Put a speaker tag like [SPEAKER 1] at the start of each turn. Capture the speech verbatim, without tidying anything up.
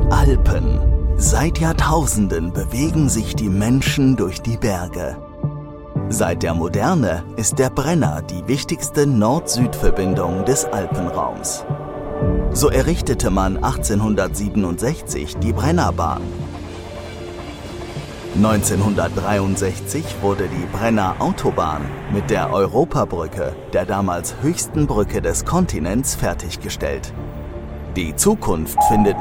[SPEAKER 1] Alpen. Seit Jahrtausenden bewegen sich die Menschen durch die Berge. Seit der Moderne ist der Brenner die wichtigste Nord-Süd-Verbindung des Alpenraums. So errichtete man achtzehnhundertsiebenundsechzig die Brennerbahn. neunzehnhundertdreiundsechzig wurde die Brenner Autobahn mit der Europabrücke, der damals höchsten Brücke des Kontinents, fertiggestellt. Die Zukunft findet